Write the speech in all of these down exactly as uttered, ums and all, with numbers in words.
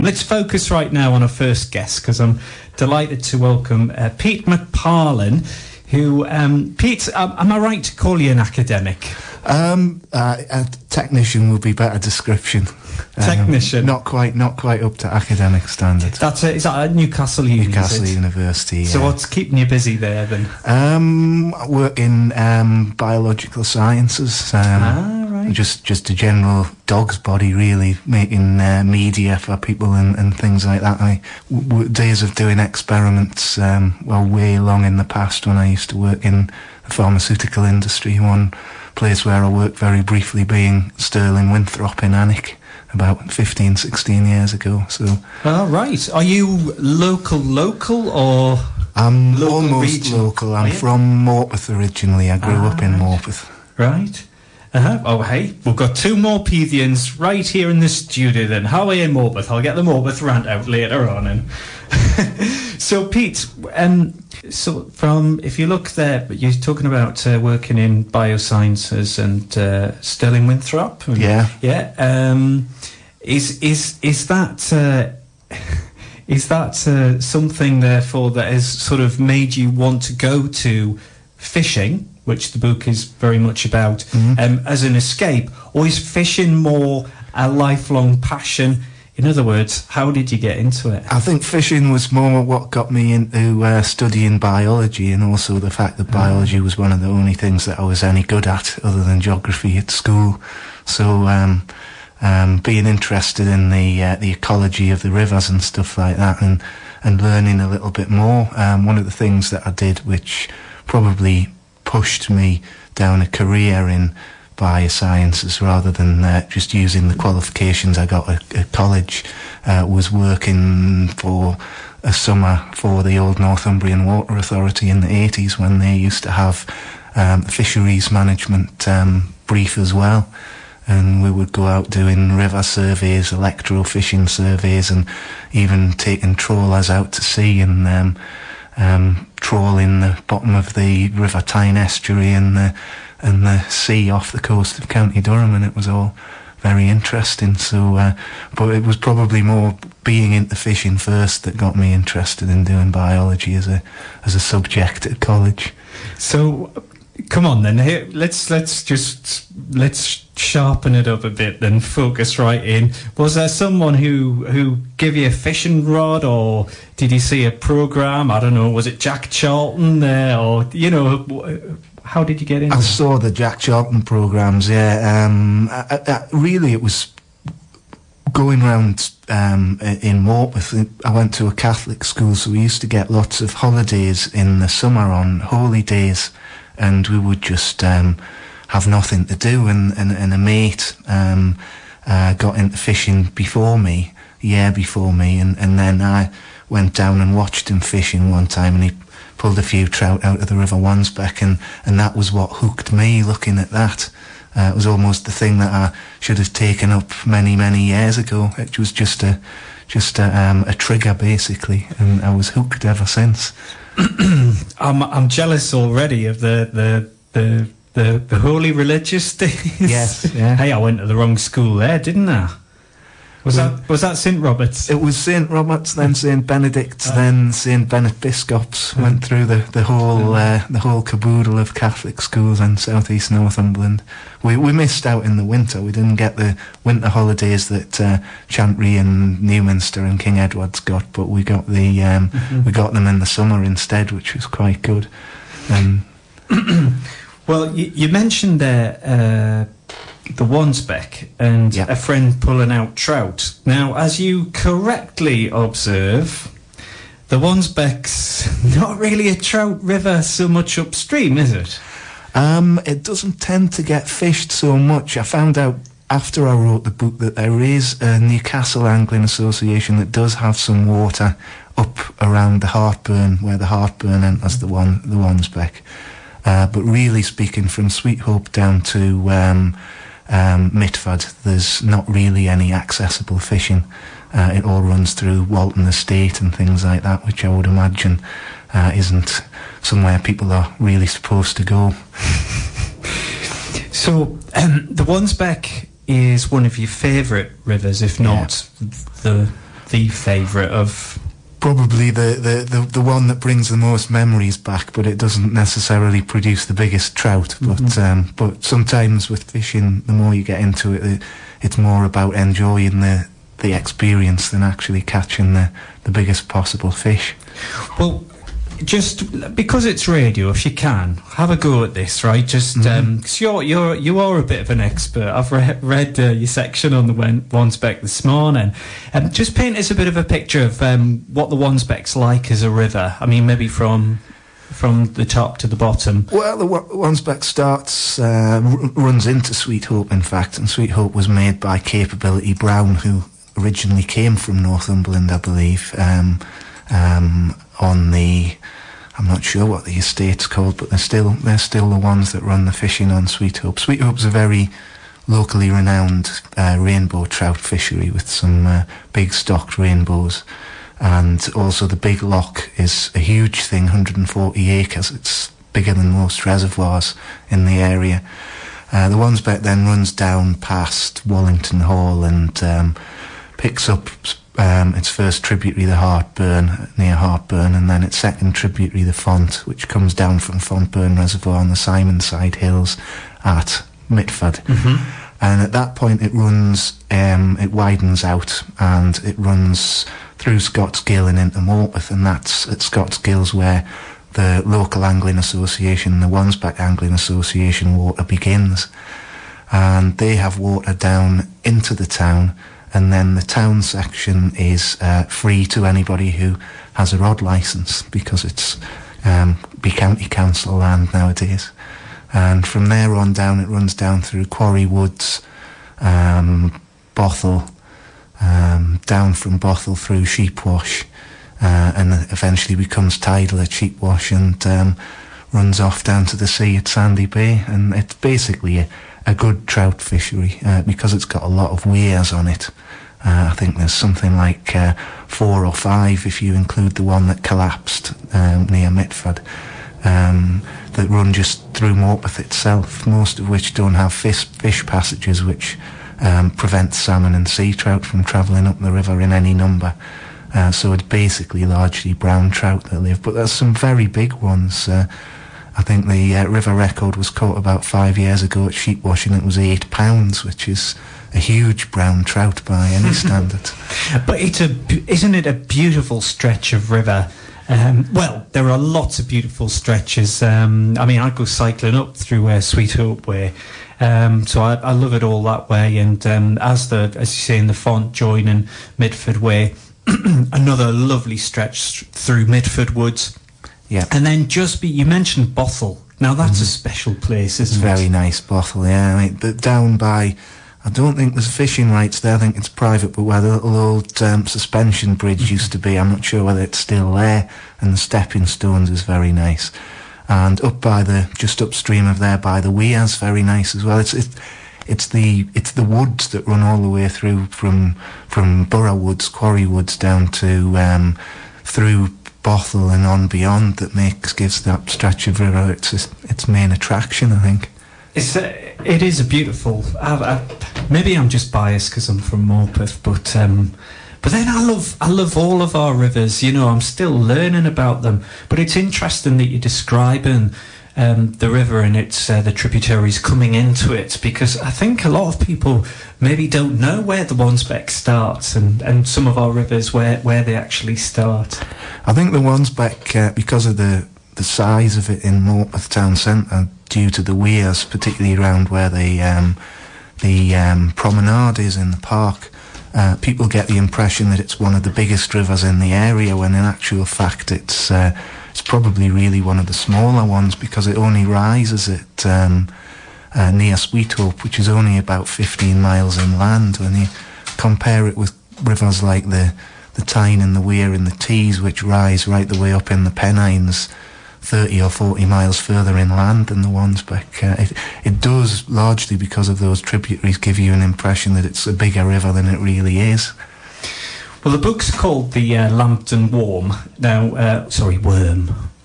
Let's focus right now on our first guest, because I'm delighted to welcome uh, Pete McParlin, who, um, Pete, um, am I right to call you an academic? Um, uh, a technician would be better description. Um, Technician? Not quite, not quite up to academic standard. That's a, is that at Newcastle Uni? Newcastle University, So yeah. what's keeping you busy there then? Um, I work in um, biological sciences. Um, ah, right. Just, just a general dog's body, really, making uh, media for people and, and things like that. I w- w- days of doing experiments, um, well, way long in the past when I used to work in the pharmaceutical industry. One place where I worked very briefly being Stirling Winthrop in Alnwick about fifteen, sixteen years ago. So, oh, right. Are you local, local, or I'm local almost regional? local. I'm Are you? from Morpeth originally. I grew Ah, up in right. Morpeth. Right. Uh-huh. Oh, hey, we've got two more Pethians right here in the studio then. How are you in Morpeth? I'll get the Morpeth rant out later on. And so, Pete, um, so from, if you look there, you're talking about uh, working in biosciences and uh, Stirling Winthrop. And, Yeah. Yeah. Um, is, is, is that... Uh, Is that uh, something, therefore, that has sort of made you want to go to fishing, which the book is very much about, Mm-hmm. um, as an escape, or is fishing more a lifelong passion? In other words, how did you get into it? I think fishing was more what got me into uh, studying biology, and also the fact that biology was one of the only things that I was any good at other than geography at school. So um, um, being interested in the uh, the ecology of the rivers and stuff like that, and, and learning a little bit more. Um, one of the things that I did which probably pushed me down a career in biosciences rather than uh, just using the qualifications I got at, at college uh, was working for a summer for the old Northumbrian Water Authority in the eighties, when they used to have um, fisheries management um, brief as well, and we would go out doing river surveys, electro-fishing surveys, and even taking trawlers out to sea and um, um, trawling the bottom of the River Tyne estuary and the and the sea off the coast of County Durham, and it was all very interesting. So, uh, but it was probably more being into fishing first that got me interested in doing biology as a as a subject at college. So, come on then. Here, let's let's just let's sharpen it up a bit. Then focus right in. Was there someone who who gave you a fishing rod, or did you see a program? I don't know. Was it Jack Charlton there, or you know? How did you get into I it? saw the Jack Charlton programmes, yeah. Um, I, I, really, it was going around um, in Morpeth. I went to a Catholic school, so we used to get lots of holidays in the summer on holy days, and we would just um, have nothing to do. And, and, and a mate um, uh, got into fishing before me, a year before me, and, and then I went down and watched him fishing one time, and he pulled a few trout out of the River Wansbeck, and, and that was what hooked me, looking at that. Uh, it was almost the thing that I should have taken up many, many years ago. It was just a just a, um, a trigger, basically, and I was hooked ever since. I'm I'm jealous already of the the the the, the holy religious days. Yes, yeah. Hey, I went to the wrong school there, didn't I? Was Well, that was that Saint Robert's? It was Saint Robert's, then Saint Benedict's, uh, then Saint Bennet Biscop's. Uh, Went through the the whole uh, the whole caboodle of Catholic schools in South East Northumberland. We we missed out in the winter. We didn't get the winter holidays that uh, Chantry and Newminster and King Edward's got, but we got the um, mm-hmm. we got them in the summer instead, which was quite good. Um, well, you, you mentioned there. Uh, the Wansbeck and yep. a friend pulling out trout. Now, as you correctly observe, the Wansbeck's not really a trout river so much upstream, is it? Um, it doesn't tend to get fished so much. I found out after I wrote the book that there is a Newcastle Angling Association that does have some water up around the Heartburn, where the Heartburn enters the one the Wansbeck. Uh, but really speaking, from Sweet Hope down to um, um, Mitford, there's not really any accessible fishing. Uh, it all runs through Walton Estate and things like that, which I would imagine uh, isn't somewhere people are really supposed to go. So um, the Wansbeck is one of your favourite rivers, if not yeah. the the favourite of? Probably the, the, the, the one that brings the most memories back, but it doesn't necessarily produce the biggest trout. Mm-hmm. But um, but sometimes with fishing, the more you get into it, it it's more about enjoying the the experience than actually catching the, the biggest possible fish. Well, just because it's radio, if you can, have a go at this, right? Just mm-hmm. um, cause you're you're you are a bit of an expert. I've re- read uh, your section on the Wansbeck this morning. Um, just paint us a bit of a picture of um, what the Wansbeck's like as a river. I mean, maybe from from the top to the bottom. Well, the w- Wansbeck starts uh, r- runs into Sweet Hope, in fact, and Sweet Hope was made by Capability Brown, who originally came from Northumberland, I believe. Um, um, on the, I'm not sure what the estate's called, but they're still they're still the ones that run the fishing on Sweet Hope. Sweet Hope's a very locally renowned uh, rainbow trout fishery with some uh, big stocked rainbows, and also the Big Loch is a huge thing, one hundred forty acres. It's bigger than most reservoirs in the area. Uh, the Wansbeck then runs down past Wallington Hall and um, picks up um, its first tributary, the Heartburn, near Heartburn, and then its second tributary, the Font, which comes down from Fontburn Reservoir on the Simonside Hills at Mitford. Mm-hmm. And at that point it runs, um, it widens out and it runs through Scotsgill and into Morpeth, and that's at Scotsgill's where the local angling association, the Wansbeck Angling Association water begins. And they have water down into the town, and then the town section is uh, free to anybody who has a rod licence, because it's um, be county council land nowadays. And from there on down, it runs down through Quarry Woods, um, Bothell, um, down from Bothell through Sheepwash, uh, and eventually becomes tidal at Sheepwash and um, runs off down to the sea at Sandy Bay. And it's basically a, a good trout fishery uh, because it's got a lot of weirs on it. Uh, I think there's something like uh, four or five if you include the one that collapsed um, near Mitford, um, that run just through Morpeth itself, most of which don't have fish, fish passages which um, prevent salmon and sea trout from travelling up the river in any number. Uh, so it's basically largely brown trout that live, but there's some very big ones. Uh, I think the uh, river record was caught about five years ago at Sheepwash, and it was eight pounds, which is a huge brown trout by any standard. But it's a, isn't it a beautiful stretch of river? Um, well, there are lots of beautiful stretches. Um, I mean, I go cycling up through uh, Sweet Hope Way, um, so I, I love it all that way. And um, as the, as you say, in the Font joining Mitford Way, another lovely stretch through Mitford Woods. Yeah. And then just be, you mentioned Bothell. Now that's mm. a special place, isn't it's it? Very nice, Bothell, yeah. I mean, the, down by, I don't think there's fishing rights there, I think it's private, but where the little old um, suspension bridge mm-hmm. used to be, I'm not sure whether it's still there, and the stepping stones is very nice. And up by the, just upstream of there by the Weirs, very nice as well. It's, it's It's the it's the woods that run all the way through from from Borough Woods, Quarry Woods, down to um, through Bothell and on beyond that makes gives that stretch of river its its main attraction, I think. It's a, it is a beautiful. I, I, maybe I'm just biased because I'm from Morpeth, but um, but then I love I love all of our rivers. You know, I'm still learning about them, but it's interesting that you're describing Um, the river and its uh, the tributaries coming into it, because I think a lot of people maybe don't know where the Wansbeck starts and, and some of our rivers where, where they actually start. I think the Wansbeck, uh, because of the, the size of it in Morpeth town centre, due to the weirs, particularly around where the um, the um, promenade is in the park, uh, people get the impression that it's one of the biggest rivers in the area, when in actual fact it's uh, It's probably really one of the smaller ones, because it only rises at um, uh, near Sweet Hope, which is only about fifteen miles inland. When you compare it with rivers like the the Tyne and the Wear and the Tees, which rise right the way up in the Pennines, thirty or forty miles further inland than the Wansbeck. Uh, it, it does, largely because of those tributaries, give you an impression that it's a bigger river than it really is. Well, the book's called The uh, Lambton Worm. Now, uh, sorry, Worm.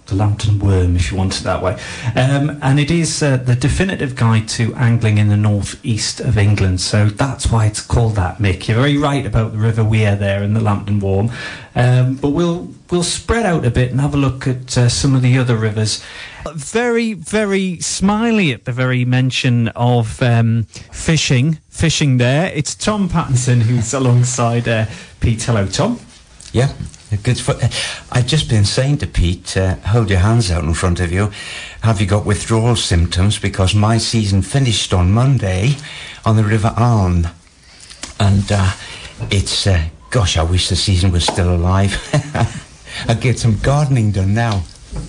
the Lambton Worm, if you want it that way. Um, and it is uh, the definitive guide to angling in the northeast of England. So that's why it's called that, Mick. You're very right about the River Wear there in the Lambton Worm. Um, but we'll we'll spread out a bit and have a look at uh, some of the other rivers. Very, very smiley at the very mention of um, fishing. Fishing there. It's Tom Pattinson who's alongside uh, Pete. Hello, Tom. Yeah. Good. For, uh, I've just been saying to Pete, uh, hold your hands out in front of you. Have you got withdrawal symptoms? Because my season finished on Monday on the River Aln. And uh, it's, uh, gosh, I wish the season was still alive. I'd get some gardening done now.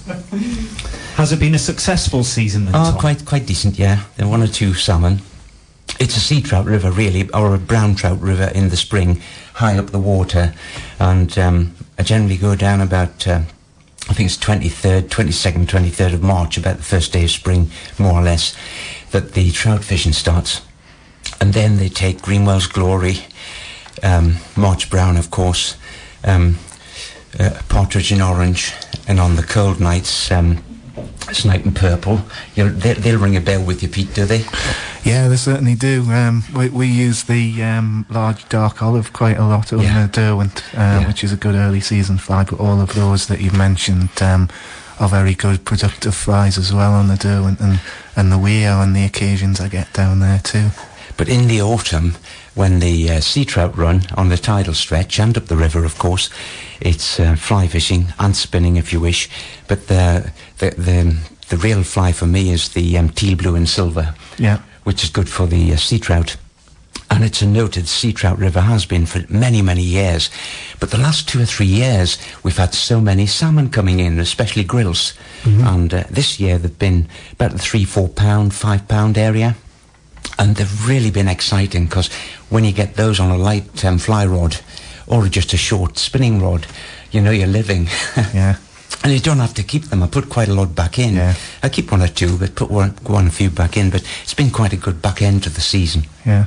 Has it been a successful season then, Oh, Tom? quite, quite decent, yeah. There are one or two salmon. It's a sea trout river, really, or a brown trout river in the spring, high up the water. And um, I generally go down about, uh, I think it's twenty-third, twenty-second, twenty-third of March, about the first day of spring, more or less, that the trout fishing starts. And then they take Greenwell's Glory, um, March Brown, of course, um, uh, Partridge in Orange, and on the cold nights, um, Snipe and Purple. You know, they, they'll ring a bell with you, Pete, do they? Yeah, they certainly do. Um, we, we use the um, large dark olive quite a lot on Yeah. the Derwent, uh, Yeah. which is a good early season fly, but all of those that you've mentioned um, are very good productive flies as well on the Derwent, and, and the Weir on the occasions I get down there too. But in the autumn, when the uh, sea trout run on the tidal stretch and up the river, of course, it's uh, fly fishing and spinning if you wish. But the the the, the real fly for me is the um, teal blue and silver, Yeah. which is good for the uh, sea trout. And it's a noted sea trout river, has been for many, many years. But the last two or three years, we've had so many salmon coming in, especially grills. Mm-hmm. And uh, this year they've been about the three, four pound, five pound area. And they've really been exciting, because when you get those on a light um, fly rod or just a short spinning rod, you know you're living. Yeah. And you don't have to keep them. I put quite a lot back in. Yeah. I keep one or two, but put one, one or few back in. But it's been quite a good back end to the season. Yeah.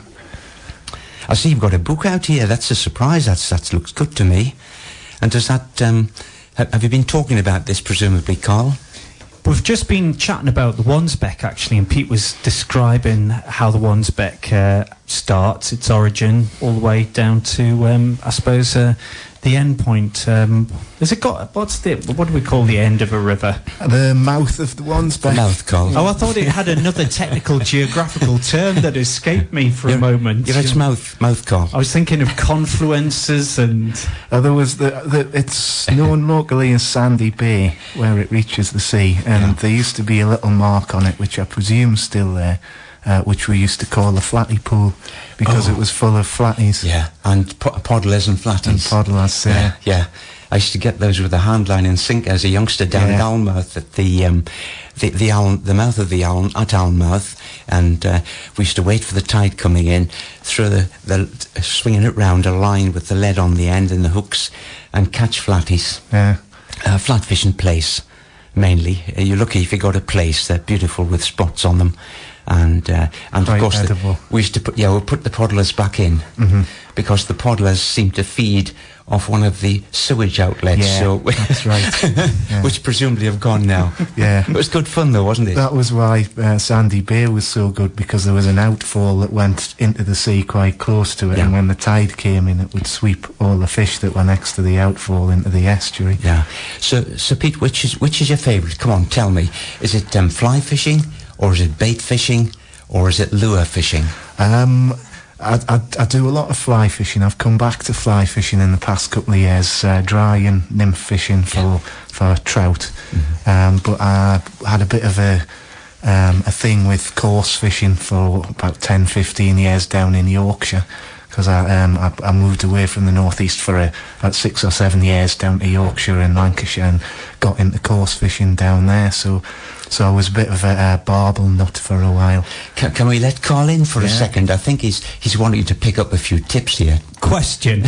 I see you've got a book out here. That's a surprise. That's, that looks good to me. And does that... Um, ha- have you been talking about this, presumably, Carl? We've just been chatting about the Wansbeck, actually, and Pete was describing how the Wansbeck uh, starts, its origin, all the way down to, um, I suppose, uh, the end point. Um, has it got, what's the, what do we call the end of a river? The mouth of the Wansbeck. Mouth, Carl. Oh, I thought it had another technical geographical term that escaped me for You're- a moment. Yeah, it's mouth, mouth, Carl. I was thinking of confluences and... Uh, there was the, the it's known locally as Sandy Bay, where it reaches the sea, and Yeah. there used to be a little mark on it, which I presume is still there, uh, which we used to call the Flatty Pool, because Oh. it was full of flatties Yeah, and po- poddlers and flatties. and poddlers. Uh, Yeah, yeah. I used to get those with a handline and sink as a youngster down Yeah. at Alnmouth at the um, the the, Aln, the mouth of the Aln at Alnmouth, and uh, we used to wait for the tide coming in, throw the, the swinging it round a line with the lead on the end and the hooks, and catch flatties. yeah. Uh, flat fishing place, mainly. Uh, you're lucky if you got a place. They're beautiful with spots on them. And uh, and Quite of course the, edible. we used to put yeah we put the poddlers back in, Mhm. because the poddlers seem to feed off one of the sewage outlets. Yeah, so that's right. Yeah. Which presumably have gone now. Yeah. It was good fun though, wasn't it? That was why uh, Sandy Bay was so good, because there was an outfall that went into the sea quite close to it, Yeah. and when the tide came in, it would sweep all the fish that were next to the outfall into the estuary. Yeah. So so Pete, which is which is your favourite? Come on, tell me. Is it um, fly fishing, or is it bait fishing, or is it lure fishing? Um, I, I, I do a lot of fly fishing. I've come back to fly fishing in the past couple of years, uh, dry and nymph fishing for for trout. Mm-hmm. Um, but I had a bit of a um, a thing with coarse fishing for about ten, fifteen years down in Yorkshire, because I, um, I I moved away from the northeast for a, about six or seven years down to Yorkshire and Lancashire, and got into coarse fishing down there. So. So I was a bit of a uh, barbel nut for a while. Can, can we let Carl in for a Yeah. second? I think he's he's wanting to pick up a few tips here. Question.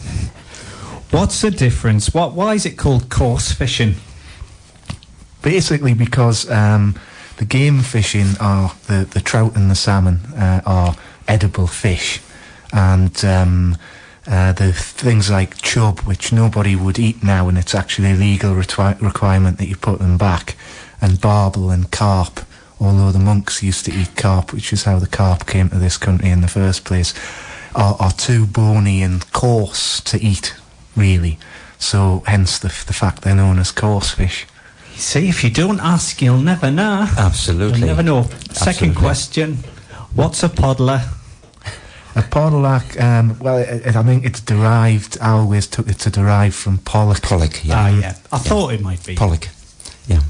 What's the difference? What? Why is it called coarse fishing? Basically because um, the game fishing are the, the trout and the salmon uh, are edible fish, and um, Uh, the things like chub, which nobody would eat now, and it's actually a legal retwi- requirement that you put them back, and barbel and carp, although the monks used to eat carp, which is how the carp came to this country in the first place, are, are too bony and coarse to eat, really. So hence the, the fact they're known as coarse fish. You see, if you don't ask, you'll never know. Absolutely. You'll never know. Second Absolutely. question, what's a podler? A podlac, um, well, it, it, I think it's derived, I always took it to derive from pollock. Pollock, yeah. Ah, yeah. I thought it might be. Pollock, yeah.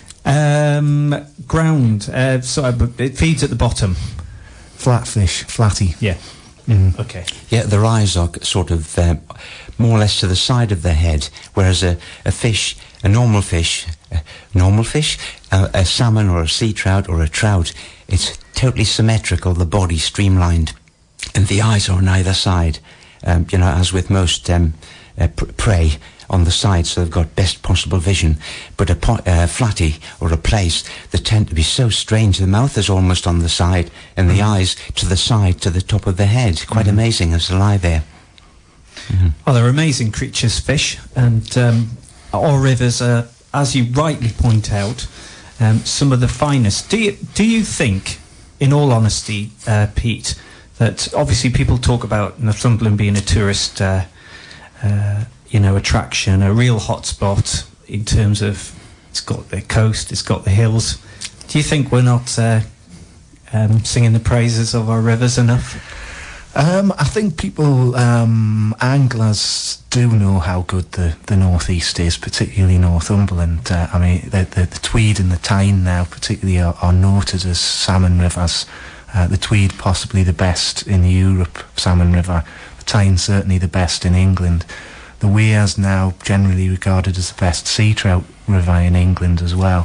Um, ground, uh, so it feeds at the bottom. Flatfish, flatty. Yeah. Mm. Okay. Yeah, their eyes are sort of um, more or less to the side of their head, whereas a, a fish, a normal fish, a normal fish, a, a salmon or a sea trout or a trout, it's totally symmetrical, the body streamlined, and the eyes are on either side, um, you know, as with most um, uh, pr- prey on the side, so they've got best possible vision. But a po- uh, flatty or a plaice, they tend to be so strange. The mouth is almost on the side, and the eyes to the side, to the top of the head. Quite mm-hmm. amazing as they lie there. Mm-hmm. Well, they're amazing creatures, fish, and um, our rivers are, as you rightly point out, um, some of the finest. Do you do you think, in all honesty, uh, Pete, that obviously people talk about Northumberland being a tourist, uh, uh, you know, attraction, a real hotspot in terms of it's got the coast, it's got the hills. Do you think we're not uh, um, singing the praises of our rivers enough? Um, I think people, um, anglers do know how good the, the North East is, particularly Northumberland. Uh, I mean, the, the, the Tweed and the Tyne now particularly are, are noted as salmon rivers. Uh, the Tweed possibly the best in Europe, salmon river. The Tyne certainly the best in England. The Wear's now generally regarded as the best sea trout river in England as well.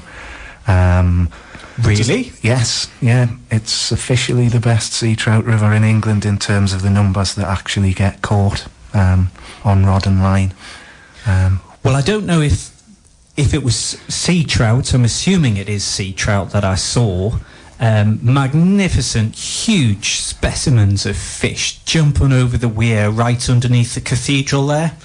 Um, really? Just, yes, yeah. It's officially the best sea trout river in England in terms of the numbers that actually get caught um, on rod and line. Um, well, I don't know if if it was sea trout. I'm assuming it is sea trout that I saw. Um, magnificent, huge specimens of fish jumping over the weir right underneath the cathedral there.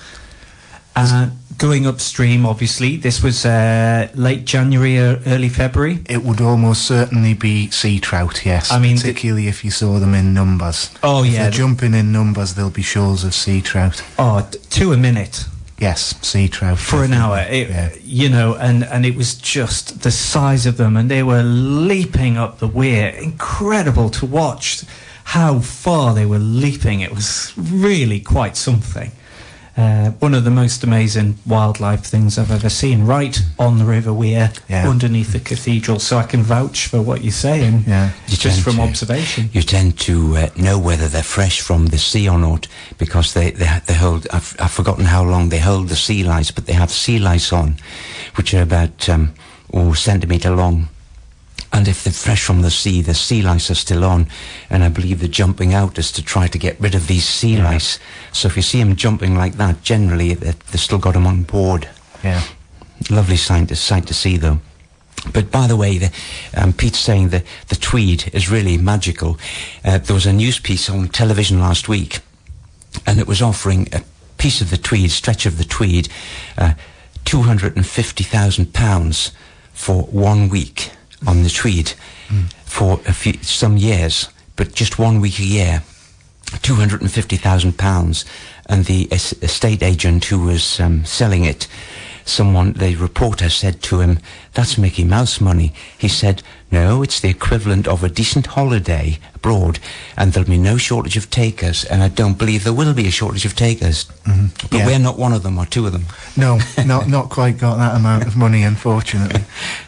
Uh, going upstream, obviously, this was uh, late January or early February. It would almost certainly be sea trout, yes. I mean, particularly if you saw them in numbers. Oh, if yeah. they're jumping in numbers, there'll be shoals of sea trout. Oh, t- two a minute. Yes, sea trout. For an hour, it, yeah. You know, and, and it was just the size of them, and they were leaping up the weir. Incredible to watch how far they were leaping. It was really quite something. Uh, one of the most amazing wildlife things I've ever seen, right on the River Wear, yeah. underneath the cathedral. So I can vouch for what you're saying, yeah. you just from to, observation. You tend to uh, know whether they're fresh from the sea or not, because they, they, they hold, I've, I've forgotten how long they hold the sea lice, but they have sea lice on, which are about um, oh, a centimetre long. And if they're fresh from the sea, the sea lice are still on, and I believe the jumping out is to try to get rid of these sea yeah. lice. So if you see them jumping like that, generally they've still got them on board. Yeah, lovely sight to, sight to see, though. But by the way, the, um, Pete's saying that the Tweed is really magical. Uh, there was a news piece on television last week, and it was offering a piece of the Tweed, stretch of the Tweed, uh, two hundred and fifty thousand pounds for one week. On the Tweed mm. for a few, some years, but just one week a year, two hundred and fifty thousand pounds, and the es- estate agent who was um, selling it, someone, the reporter said to him, "That's Mickey Mouse money." He said, "No, it's the equivalent of a decent holiday abroad, and there'll be no shortage of takers, and I don't believe there will be a shortage of takers." Mm-hmm. But yeah. we're not one of them, or two of them. No, not not quite got that amount of money, unfortunately.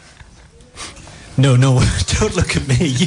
No, no, don't look at me.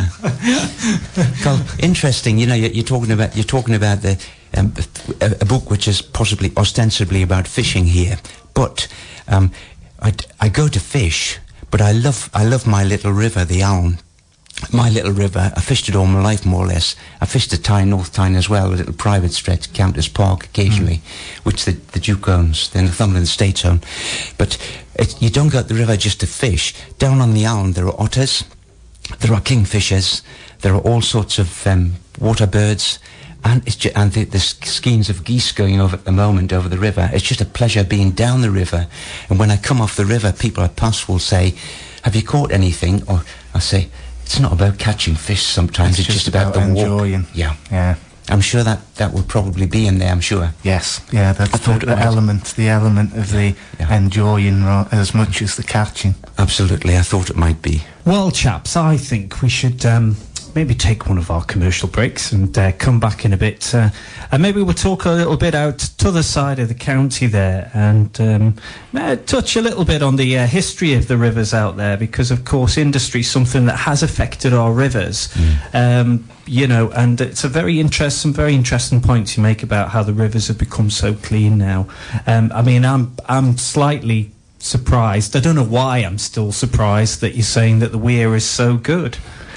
Well, interesting. You know, you're, you're talking about you're talking about the um, a, a book which is possibly ostensibly about fishing here, but um, I, I go to fish, but I love I love my little river, the Aln. My little river. I fished it all my life, more or less. I fished the Tyne, North Tyne as well, a little private stretch, Countess Park occasionally, mm. which the, the Duke owns, the Northumberland Estates own. But it, you don't go up the river just to fish. Down on the Aln, there are otters, there are kingfishers, there are all sorts of um, water birds, And it's just, and the, the skeins of geese going over at the moment over the river. It's just a pleasure being down the river. And when I come off the river, people I pass will say, "Have you caught anything?" Or I say, "It's not about catching fish. Sometimes it's, it's just, just about, about the enjoying. walk." Yeah, yeah. I'm sure that that will probably be in there. I'm sure. Yes, yeah. That's the, the element, the element of the yeah. enjoying ro- as much as the catching. Absolutely, I thought it might be. Well, chaps, I think we should. Um Maybe take one of our commercial breaks and uh, come back in a bit. Uh, and maybe we'll talk a little bit out to the side of the county there and um, uh, touch a little bit on the uh, history of the rivers out there, because, of course, industry is something that has affected our rivers. Mm. Um, you know, and it's a very interesting, very interesting point you make about how the rivers have become so clean now. Um, I mean, I'm I'm slightly surprised. I don't know why I'm still surprised that you're saying that the Weir is so good.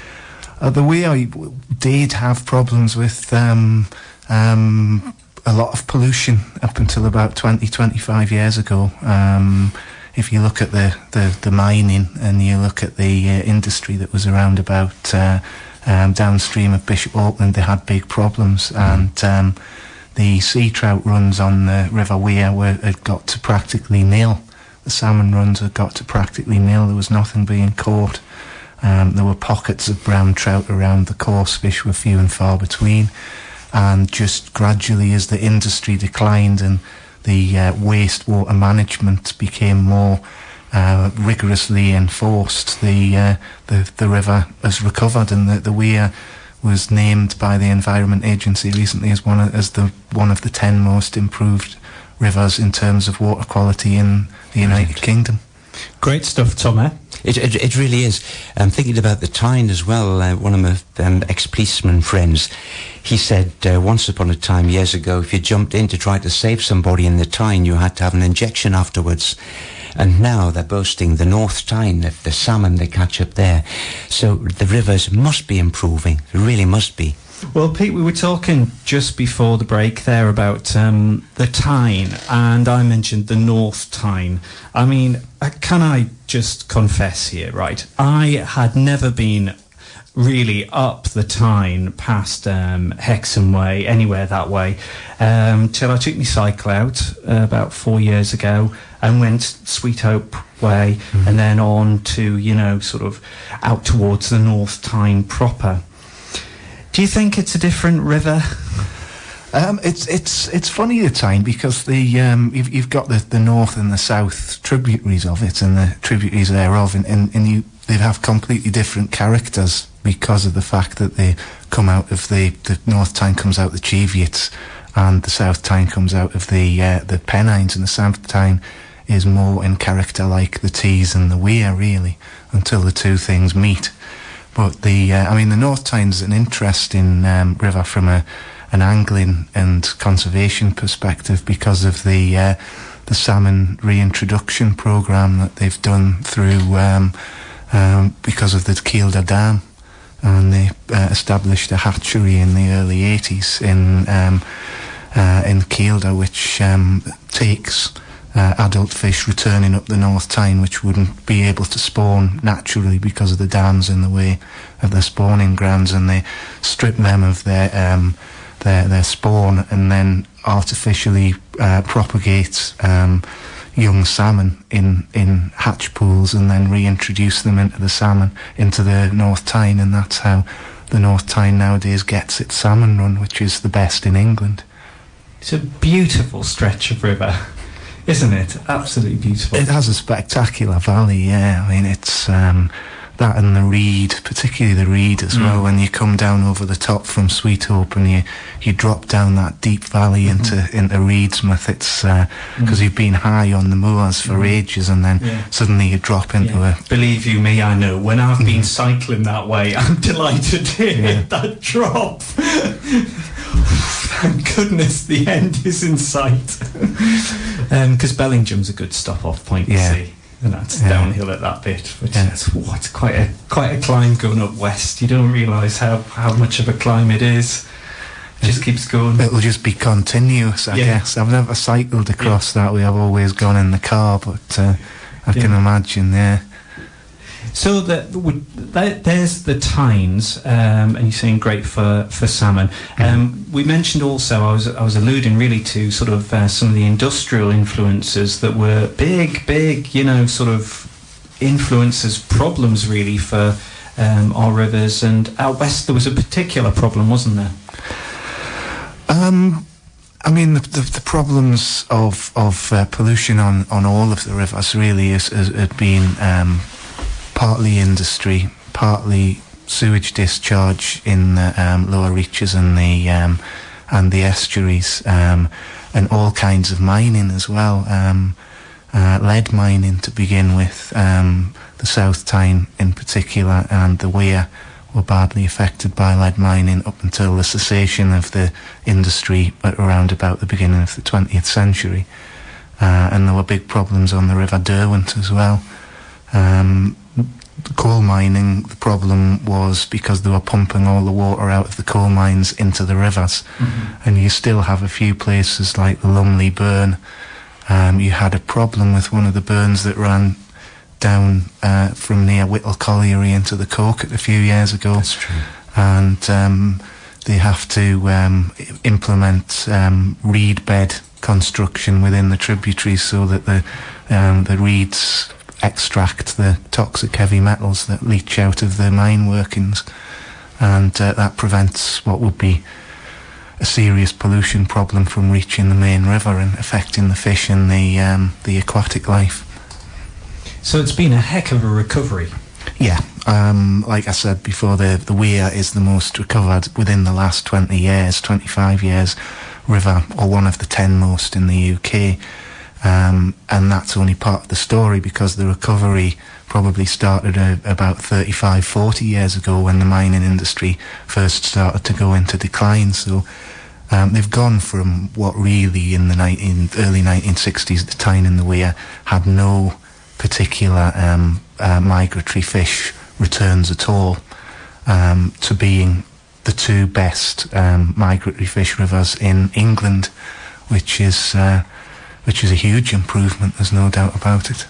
Uh, the Weir did have problems with um, um, a lot of pollution up until about twenty, twenty-five years ago. Um, if you look at the, the, the mining and you look at the uh, industry that was around about uh, um, downstream of Bishop Auckland, they had big problems. Mm. And um, the sea trout runs on the River Weir were, had got to practically nil. The salmon runs had got to practically nil. There was nothing being caught. Um, there were pockets of brown trout around. The coarse fish were few and far between. And just gradually, as the industry declined and the uh, wastewater management became more uh, rigorously enforced, the, uh, the the river has recovered, and the, the Weir was named by the Environment Agency recently as one of, as the one of the ten most improved rivers in terms of water quality in the United Kingdom. Great stuff, Tom, eh? It, it, it really is. I'm thinking about the Tyne as well. Uh, one of my um, ex-policeman friends, he said uh, once upon a time, years ago, if you jumped in to try to save somebody in the Tyne, you had to have an injection afterwards. And now they're boasting the North Tyne, the, the salmon they catch up there. So the rivers must be improving. It really must be. Well, Pete, we were talking just before the break there about um, the Tyne, and I mentioned the North Tyne. I mean, uh, can I just confess here, right? I had never been really up the Tyne past um, Hexham Way, anywhere that way, um, till I took my cycle out uh, about four years ago and went Sweet Hope Way, mm-hmm. and then on to, you know, sort of out towards the North Tyne proper. Do you think it's a different river? Um, it's it's it's funny, the Tyne, because the um, you've you've got the, the north and the south tributaries of it, and the tributaries thereof, and, and, and you they have completely different characters because of the fact that they come out of the the North Tyne comes out of the Cheviots, and the South Tyne comes out of the uh, the Pennines, and the South Tyne is more in character like the Tees and the Weir, really, until the two things meet. But the, uh, I mean, the North Tyne's an interesting um, river from a an angling and conservation perspective because of the uh, the salmon reintroduction program that they've done through um, um, because of the Kielder Dam, and they uh, established a hatchery in the early eighties in um, uh, in Kielder, which um, takes Uh, adult fish returning up the North Tyne, which wouldn't be able to spawn naturally because of the dams in the way of their spawning grounds, and they strip them of their um, their, their spawn and then artificially uh, propagate um, young salmon in, in hatch pools and then reintroduce them into the salmon, into the North Tyne, and that's how the North Tyne nowadays gets its salmon run, which is the best in England. It's a beautiful stretch of river, isn't it? Absolutely beautiful. It has a spectacular valley, yeah. I mean, it's um, that and the Reed, particularly the Reed as mm. well, when you come down over the top from Sweet Hope and you, you drop down that deep valley mm-hmm. into, into Reedsmouth. It's because uh, mm. you've been high on the moors for mm. ages, and then yeah. suddenly you drop into yeah. a... Believe you me, I know. When I've been cycling that way, I'm delighted to hit yeah. that drop. Thank goodness the end is in sight. Because um, Bellingham's a good stop-off point, you yeah. see. And that's yeah. downhill at that bit. But yeah. it's, oh, it's quite a quite a climb going up west. You don't realise how, how much of a climb it is. It just keeps going. It'll just be continuous, I yeah. guess. I've never cycled across yeah. that way. I've always gone in the car, but uh, I yeah. can imagine, yeah. So the, the, there's the Tynes, um, and you're saying great for, for salmon. Um, we mentioned also, I was I was alluding really to sort of uh, some of the industrial influences that were big, big, you know, sort of influences, problems really for um, our rivers. And out west there was a particular problem, wasn't there? Um, I mean, the, the, the problems of of uh, pollution on, on all of the rivers really has, has, has been um, partly industry, partly sewage discharge in the um, lower reaches and the um, and the estuaries, um, and all kinds of mining as well. Um, uh, lead mining to begin with, um, the South Tyne in particular, and the Weir were badly affected by lead mining up until the cessation of the industry at around about the beginning of the twentieth century. Uh, and there were big problems on the River Derwent as well. Um, coal mining, the problem was because they were pumping all the water out of the coal mines into the rivers. Mm-hmm. And you still have a few places like the Lumley Burn. Um, you had a problem with one of the burns that ran down uh, from near Whittle Colliery into the Coquet a few years ago. That's true. And um, they have to um, implement um, reed bed construction within the tributaries so that the um, the reeds extract the toxic heavy metals that leach out of the mine workings, and uh, that prevents what would be a serious pollution problem from reaching the main river and affecting the fish and the um, the aquatic life. So it's been a heck of a recovery. Yeah, um, like I said before, the the Weir is the most recovered within the last twenty years, twenty-five years river, or one of the ten most in the U K. Um, and that's only part of the story, because the recovery probably started uh, about thirty-five, forty years ago when the mining industry first started to go into decline. So um, they've gone from what really in the nineteen, early nineteen sixties, the Tyne and the Weir had no particular um, uh, migratory fish returns at all, um, to being the two best um, migratory fish rivers in England, which is uh, which is a huge improvement. There's no doubt about it.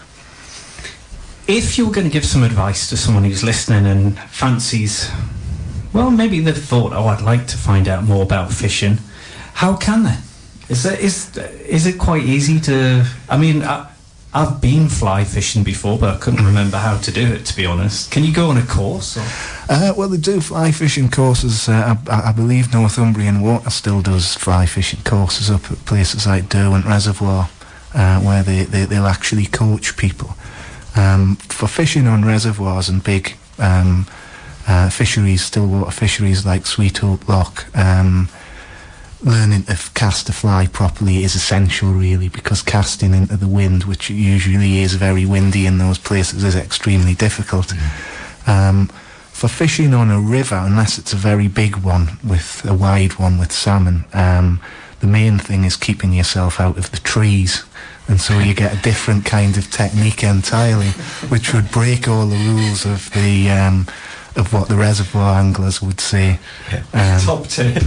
If you were going to give some advice to someone who's listening and fancies, well, maybe they've thought, oh, I'd like to find out more about fishing, how can they? Is that, is is it quite easy to? I mean, I, I've been fly fishing before, but I couldn't remember how to do it, to be honest. Can you go on a course? Or? Uh, well, they do fly fishing courses. Uh, I, I believe Northumbrian Water still does fly fishing courses up at places like Derwent Reservoir, uh, where they, they, they'll actually coach people. Um, for fishing on reservoirs and big um, uh, fisheries, stillwater fisheries like Sweet Hope Loch, um, learning to cast a fly properly is essential, really, because casting into the wind, which usually is very windy in those places, is extremely difficult. Mm. Um, for fishing on a river, unless it's a very big one, with a wide one with salmon, um, the main thing is keeping yourself out of the trees. And so you get a different kind of technique entirely, which would break all the rules of the um, of what the reservoir anglers would say. Um, Top tip.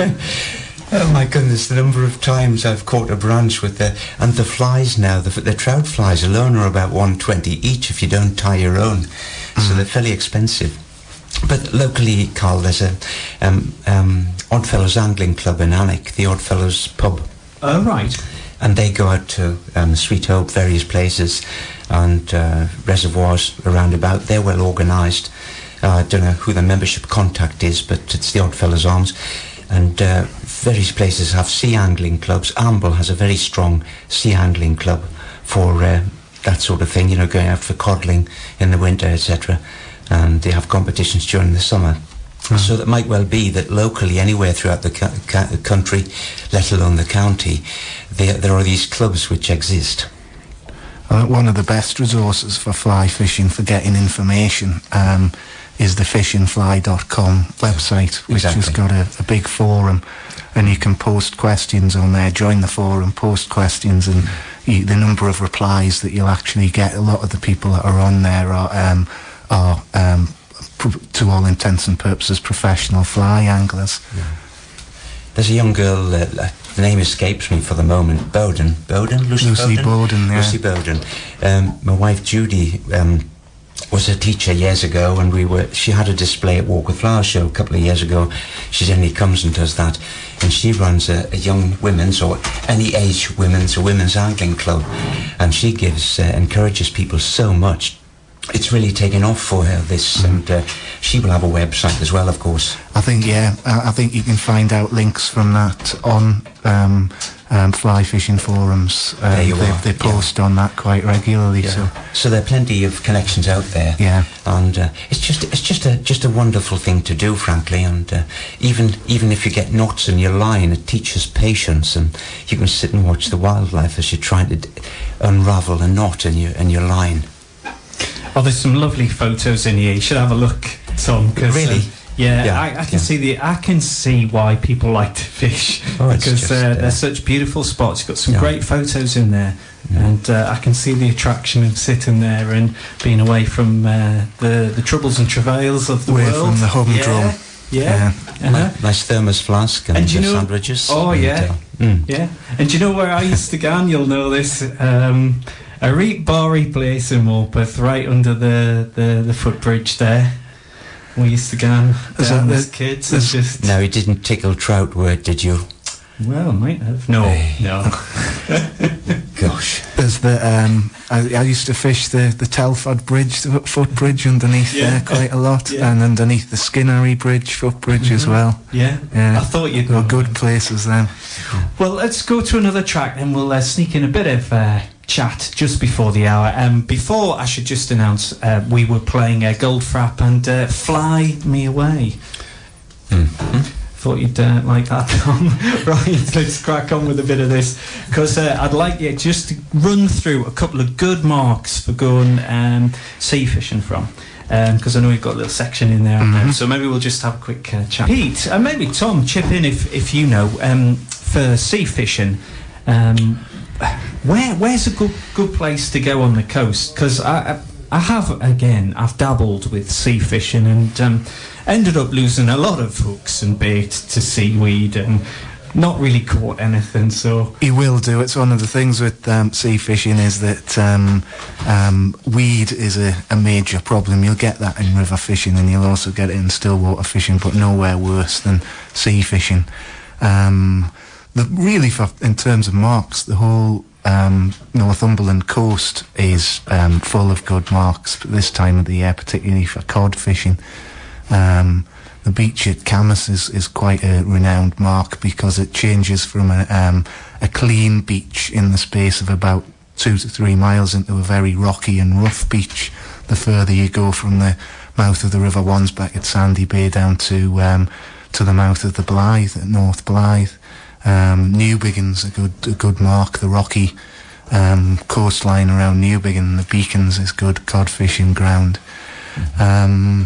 Oh my goodness, the number of times I've caught a branch with the, and the flies now, the, the trout flies alone are about one twenty each if you don't tie your own, mm. so they're fairly expensive. But locally, Carl, there's a um, um, Oddfellows Angling Club in Alnwick, the Oddfellows pub. Oh, right. And they go out to um, Sweet Hope, various places, and uh, reservoirs around about. They're well organised. Uh, I don't know who the membership contact is, but it's the Oddfellows Arms. And uh, various places have sea angling clubs. Amble has a very strong sea angling club for uh, that sort of thing, you know, going out for codling in the winter, et cetera. And they have competitions during the summer. Mm. So that might well be that locally, anywhere throughout the ca- ca- country, let alone the county, there, there are these clubs which exist. Uh, one of the best resources for fly fishing, for getting information, um, is the fishing fly dot com website, which exactly. has got a, a big forum, and you can post questions on there, join the forum, post questions, and you, the number of replies that you'll actually get, a lot of the people that are on there are, um, are um, pr- to all intents and purposes, professional fly anglers. Yeah. There's a young girl, uh, the name escapes me for the moment, Bowden, Bowden? Lucy, Lucy Bowden? Bowden, yeah. Lucy Bowden. Um, my wife Judy um, was a teacher years ago, and we were. She had a display at Walk with Flowers show a couple of years ago. She generally comes and does that, and she runs a, a young women's or any age women's or women's angling club, and she gives uh, encourages people so much. It's really taken off for her, this, and uh, she will have a website as well, of course. I think, yeah, I, I think you can find out links from that on um, um, fly fishing forums. Um, there you they, are. they post yeah. on that quite regularly. Yeah. So, so there are plenty of connections out there. Yeah, and uh, it's just it's just a just a wonderful thing to do, frankly. And uh, even even if you get knots in your line, it teaches patience, and you can sit and watch the wildlife as you're trying to d- unravel a knot in your in your line. Oh, there's some lovely photos in here. You should have a look, Tom. Really? Um, yeah, yeah, I, I can yeah. see the. I can see why people like to fish oh, it's because just, uh, uh, they're such beautiful spots. You've got some yeah. great photos in there, yeah. and uh, I can see the attraction of sitting there and being away from uh, the the troubles and travails of the away world. from the humdrum. Yeah, yeah. yeah. Uh-huh. Nice thermos flask and, and you know, sandwiches. Oh and, yeah, uh, mm. yeah. And do you know where I used to go? And you'll know this. Um, A reet Barry place in Morpeth, right under the, the, the footbridge there. We used to go down as kids and just... No, you didn't tickle trout word, did you? Well, might have. No, hey. no. Gosh. There's the, um, I, I used to fish the, the Telford Bridge, the footbridge underneath yeah. there quite a lot, yeah. and underneath the Skinnery Bridge, footbridge mm-hmm. as well. Yeah, yeah. I thought you'd They were know. good places then. Well, let's go to another track and we'll uh, sneak in a bit of uh, chat just before the hour. Um, before, I should just announce uh, we were playing uh, Goldfrapp and uh, Fly Me Away. Mm-hmm. Thought you'd uh, like that, Tom. Right, let's crack on with a bit of this, because uh, I'd like you just to run through a couple of good marks for going um, sea fishing from, because um, I know we've got a little section in there, mm-hmm. now, so maybe we'll just have a quick uh, chat. Pete, and maybe Tom, chip in if, if you know, um, for sea fishing, um, where where's a good good place to go on the coast? Because I, I I have, again, I've dabbled with sea fishing and um, ended up losing a lot of hooks and bait to seaweed and not really caught anything, so... You will do. It's one of the things with um, sea fishing is that um, um, weed is a, a major problem. You'll get that in river fishing and you'll also get it in stillwater fishing, but nowhere worse than sea fishing. Um, the, really, for, in terms of marks, the whole... Um, Northumberland coast is um, full of good marks this time of the year, particularly for cod fishing. Um, the beach at Camas is, is quite a renowned mark because it changes from a, um, a clean beach in the space of about two to three miles into a very rocky and rough beach the further you go from the mouth of the River Wansbeck at Sandy Bay down to um, to the mouth of the Blythe at North Blythe. Um, Newbiggins, a good a good mark. The rocky um, coastline around Newbiggin, the Beacons is good cod fishing ground. Um,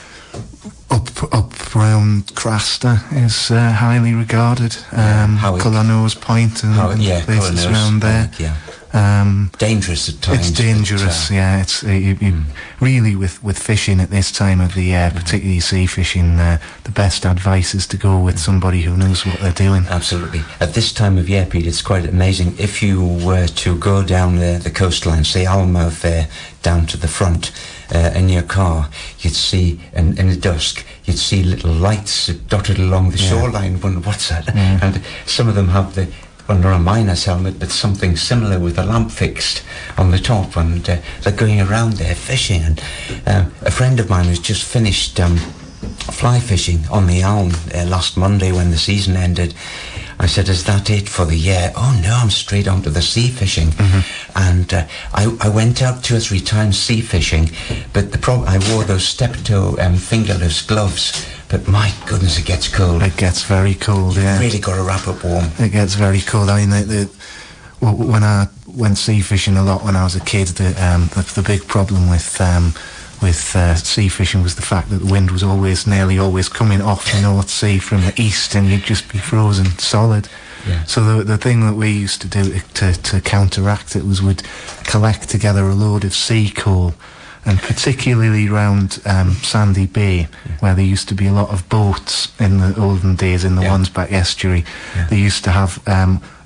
up up around Crasta is uh, highly regarded. Um, yeah, Cullanose Point and, how, and yeah, places around there. Think, yeah. Um, dangerous at times. It's dangerous, but, uh, yeah. It's uh, you, you mm. really with, with fishing at this time of the year, particularly sea fishing. Uh, the best advice is to go with somebody who knows what they're doing. Absolutely. At this time of year, Pete, it's quite amazing. If you were to go down the, the coastline, say Almouth there, down to the front, uh, in your car, you'd see in, in the dusk, you'd see little lights dotted along the yeah. shoreline. Wonder what's that? Mm. And some of them have the under a miner's helmet, but something similar with a lamp fixed on the top, and uh, they're going around there fishing. And um, a friend of mine who's just finished um, fly fishing on the Alm uh, last Monday when the season ended, I said, is that it for the year? Oh no, I'm straight on to the sea fishing. Mm-hmm. And uh, I, I went out two or three times sea fishing, but the pro- I wore those step-toe um, fingerless gloves. But my goodness, it gets cold. It gets very cold, You've yeah. really got to wrap up warm. It gets very cold. I mean, the, the, well, when I went sea fishing a lot when I was a kid, the um, the, the big problem with um, with uh, sea fishing was the fact that the wind was always, nearly always coming off the North Sea from the east, and you'd just be frozen solid. Yeah. So the the thing that we used to do to, to counteract it was we'd collect together a load of sea coal. And particularly around um, Sandy Bay, yeah. where there used to be a lot of boats in the olden days in the yeah. Wansbeck estuary, yeah. they used to have um,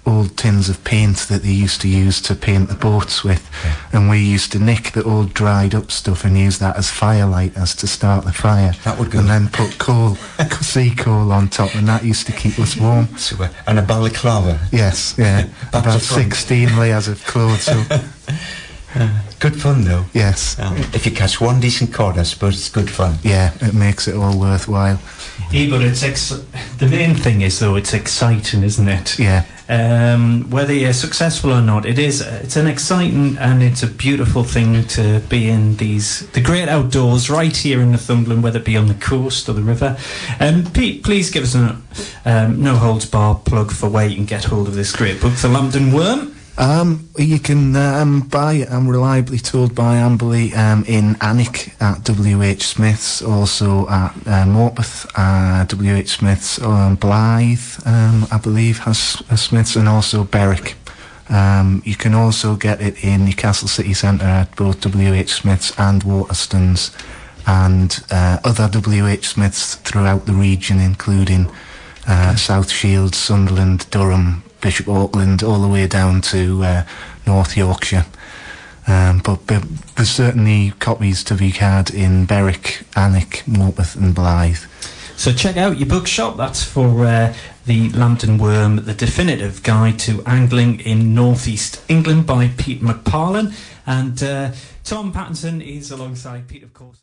old tins of paint that they used to use to paint the boats with, Yeah. and we used to nick the old dried up stuff and use that as firelight as to start the fire. That would go. And then put coal, sea coal on top, and that used to keep us warm. Super. And a balaclava. Yes, yeah, Back about to front. sixteen layers of clothes. So Good fun, though. yes, Um, if you catch one decent cod, I suppose it's good fun. yeah, it makes it all worthwhile. Yeah, but it's ex- the main thing is though it's exciting, isn't it? Yeah, Um, whether you're successful or not, it is. It's an exciting and it's a beautiful thing to be in these the great outdoors right here in Northumberland, whether it be on the coast or the river. Um, Pete, please give us a um, no holds bar plug for where you can get hold of this great book, The Lambton Worm. um, you can um, buy it. I'm reliably told by Amberley um, in Alnwick at W H Smith's, also at uh, Morpeth, uh, W H Smith's, um, Blythe, um, I believe has a Smith's, and also Berwick. Um, you can also get it in Newcastle City Centre at both W H Smith's and Waterstones, and uh, other W H Smith's throughout the region, including uh, South Shields, Sunderland, Durham, Bishop Auckland, all the way down to uh, North Yorkshire. Um, but, but there's certainly copies to be had in Berwick, Alnwick, Morpeth and Blythe. So check out your bookshop. That's for uh, The Lambton Worm, the definitive guide to angling in northeast England by Pete McParlin. And uh, Tom Pattinson is alongside Pete, of course.